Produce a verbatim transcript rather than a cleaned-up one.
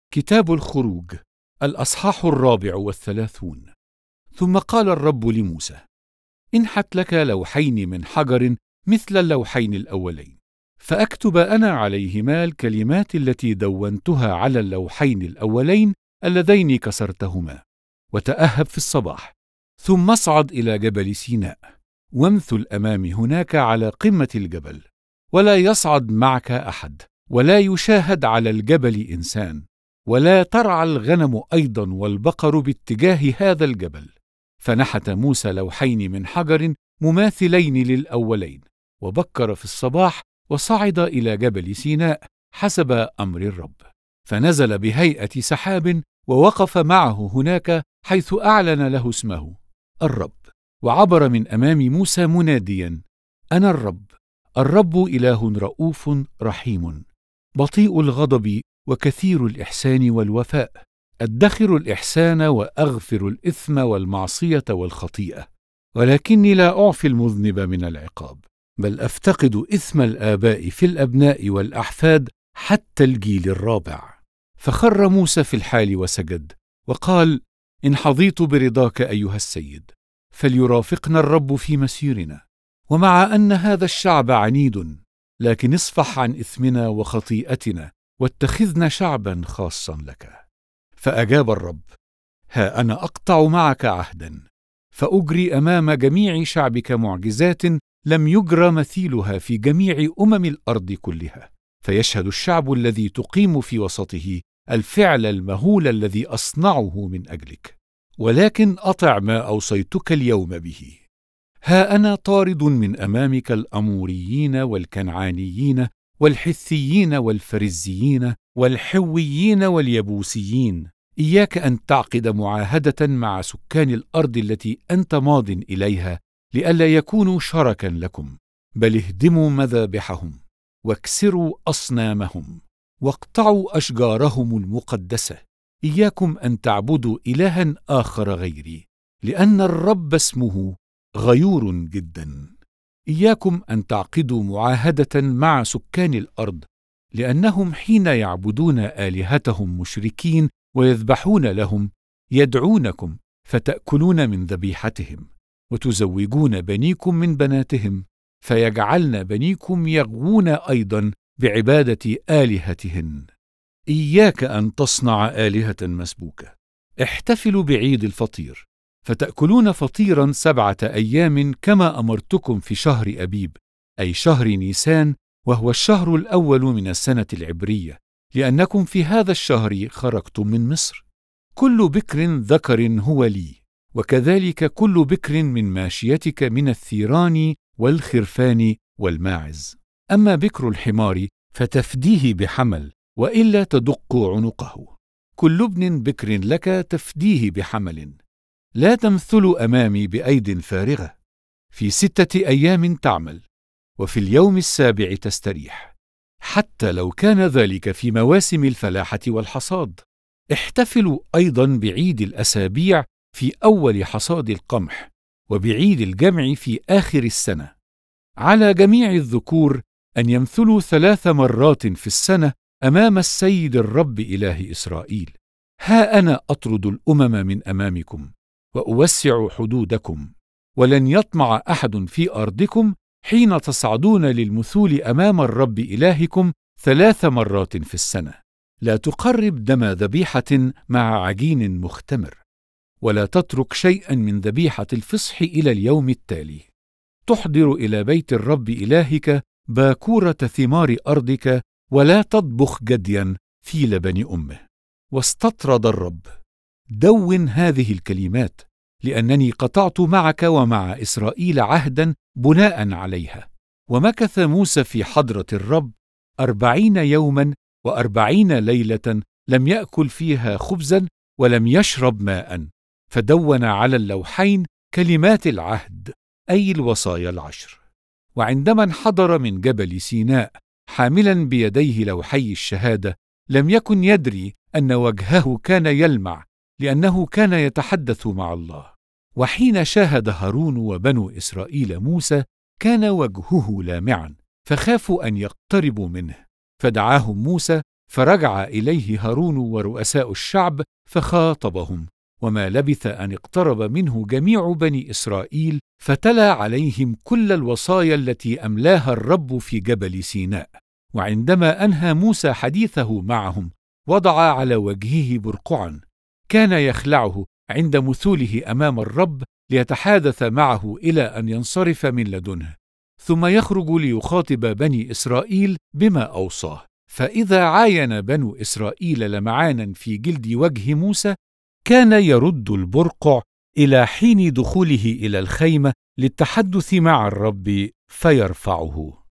كتاب الخروج، الأصحاح الرابع والثلاثون. ثم قال الرب لموسى: انحت لك لوحين من حجر مثل اللوحين الأولين، فأكتب أنا عليهما الكلمات التي دونتها على اللوحين الأولين اللذين كسرتهما. وتأهب في الصباح، ثم اصعد إلى جبل سيناء، وامثل أمامي هناك على قمة الجبل، ولا يصعد معك أحد، ولا يشاهد على الجبل إنسان، ولا ترعى الغنم أيضا والبقر باتجاه هذا الجبل. فنحت موسى لوحين من حجر مماثلين للأولين، وبكر في الصباح وصعد إلى جبل سيناء حسب أمر الرب، فنزل بهيئة سحاب ووقف معه هناك حيث أعلن له اسمه الرب، وعبر من أمام موسى مناديا: أنا الرب، الرب إله رؤوف رحيم، بطيء الغضب وكثير الإحسان والوفاء، أدخر الإحسان وأغفر الإثم والمعصية والخطيئة، ولكني لا أعفي المذنب من العقاب، بل أفتقد إثم الآباء في الأبناء والأحفاد حتى الجيل الرابع. فخر موسى في الحال وسجد، وقال: إن حظيت برضاك أيها السيد، فليرافقنا الرب في مسيرنا، ومع أن هذا الشعب عنيد، لكن اصفح عن إثمنا وخطيئتنا، واتخذنا شعبا خاصا لك. فأجاب الرب: ها أنا أقطع معك عهدا، فأجري أمام جميع شعبك معجزات لم يجرى مثيلها في جميع أمم الأرض كلها، فيشهد الشعب الذي تقيم في وسطه الفعل المهول الذي أصنعه من أجلك. ولكن أطع ما أوصيتك اليوم به. ها أنا طارد من أمامك الأموريين والكنعانيين والحثيين والفرزيين والحويين واليبوسيين، إياك أن تعقد معاهدة مع سكان الأرض التي أنت ماض إليها، لئلا يكونوا شركا لكم، بل اهدموا مذابحهم، واكسروا أصنامهم، واقطعوا أشجارهم المقدسة. إياكم أن تعبدوا إلها آخر غيري، لأن الرب اسمه غيور جدا. إياكم أن تعقدوا معاهدة مع سكان الأرض، لأنهم حين يعبدون آلهتهم مشركين ويذبحون لهم، يدعونكم فتأكلون من ذبيحتهم، وتزوجون بنيكم من بناتهم، فيجعلن بنيكم يغوون أيضا بعبادة آلهتهن. إياك أن تصنع آلهة مسبوكة. احتفلوا بعيد الفطير، فتأكلون فطيرا سبعة أيام كما أمرتكم في شهر أبيب، أي شهر نيسان، وهو الشهر الأول من السنة العبرية، لأنكم في هذا الشهر خرجتم من مصر. كل بكر ذكر هو لي، وكذلك كل بكر من ماشيتك من الثيران والخرفان والماعز. أما بكر الحمار فتفديه بحمل، وإلا تدق عنقه. كل ابن بكر لك تفديه بحمل. لا تمثلوا أمامي بأيد فارغة. في ستة أيام تعمل، وفي اليوم السابع تستريح، حتى لو كان ذلك في مواسم الفلاحة والحصاد. احتفلوا أيضا بعيد الأسابيع في أول حصاد القمح، وبعيد الجمع في آخر السنة. على جميع الذكور أن يمثلوا ثلاث مرات في السنة أمام السيد الرب إله إسرائيل. ها أنا أطرد الأمم من أمامكم، وأوسع حدودكم، ولن يطمع أحد في أرضكم حين تصعدون للمثول أمام الرب إلهكم ثلاث مرات في السنة. لا تقرب دم ذبيحة مع عجين مختمر، ولا تترك شيئا من ذبيحة الفصح إلى اليوم التالي. تحضر إلى بيت الرب إلهك باكورة ثمار أرضك، ولا تطبخ جديا في لبن أمه. واستطرد الرب: دون هذه الكلمات، لأنني قطعت معك ومع إسرائيل عهدا بناء عليها. ومكث موسى في حضرة الرب أربعين يوما وأربعين ليلة، لم يأكل فيها خبزا ولم يشرب ماء، فدون على اللوحين كلمات العهد، أي الوصايا العشر. وعندما انحدر من جبل سيناء حاملا بيديه لوحي الشهادة، لم يكن يدري أن وجهه كان يلمع، لأنه كان يتحدث مع الله. وحين شاهد هارون وبنو إسرائيل موسى، كان وجهه لامعا، فخافوا أن يقتربوا منه. فدعاهم موسى فرجع إليه هارون ورؤساء الشعب فخاطبهم، وما لبث أن اقترب منه جميع بني إسرائيل فتلا عليهم كل الوصايا التي أملاها الرب في جبل سيناء. وعندما أنهى موسى حديثه معهم وضع على وجهه برقعا كان يخلعه عند مثوله أمام الرب ليتحادث معه إلى أن ينصرف من لدنه، ثم يخرج ليخاطب بني إسرائيل بما أوصاه. فإذا عاين بنو إسرائيل لمعانا في جلد وجه موسى كان يرد البرقع إلى حين دخوله إلى الخيمة للتحدث مع الرب فيرفعه.